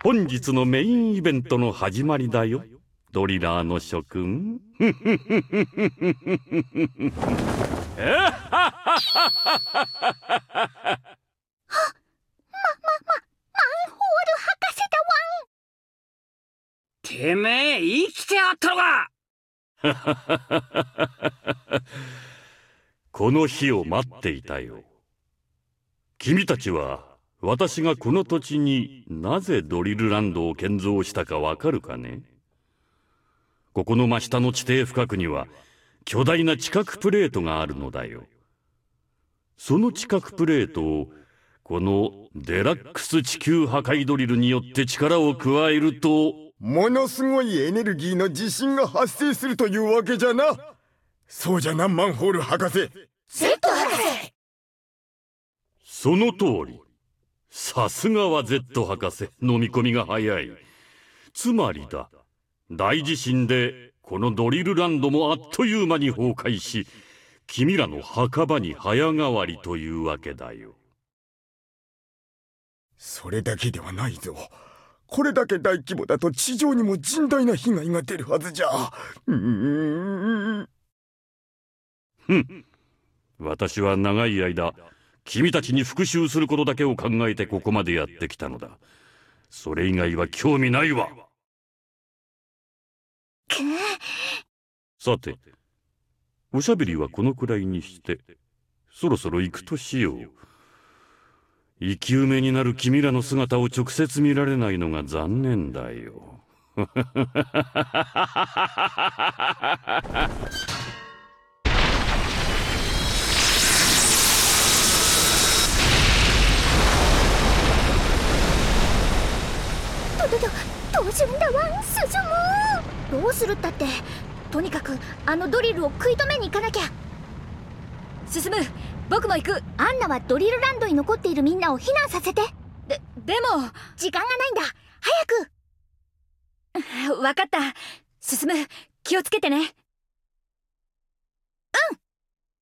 本日のメインイベントの始まりだよ、ドリラーの諸君。マンホール博士だわん。 てめえ生きてやったのか。 この日を待っていたよ。君たちは私がこの土地になぜドリルランドを建造したかわかるかね。ここの真下の地底深くには巨大な地殻プレートがあるのだよ。その地殻プレートをこのデラックス地球破壊ドリルによって力を加えると、 ものすごいエネルギーの地震が発生するというわけじゃな。そうじゃな、マンホール博士。 Z 博士。 その通り。さすがは Z 博士、飲み込みが早い。つまりだ、大地震でこのドリルランドもあっという間に崩壊し、君らの墓場に早変わりというわけだよ。 それだけではないぞ。これだけ大規模だと地上にも甚大な被害が出るはずじゃ。 私は長い間君たちに復讐することだけを考えてここまでやってきたのだ。それ以外は興味ないわ。さて、おしゃべりはこのくらいにしてそろそろ行くとしよう。生き埋めになる君らの姿を直接見られないのが残念だよ。 どうするんだワン、進む。どうするったって、とにかくあのドリルを食い止めに行かなきゃ。進む、僕も行く。アンナはドリルランドに残っているみんなを避難させて。でも時間がないんだ、早く。分かった。進む、気をつけてね。うん。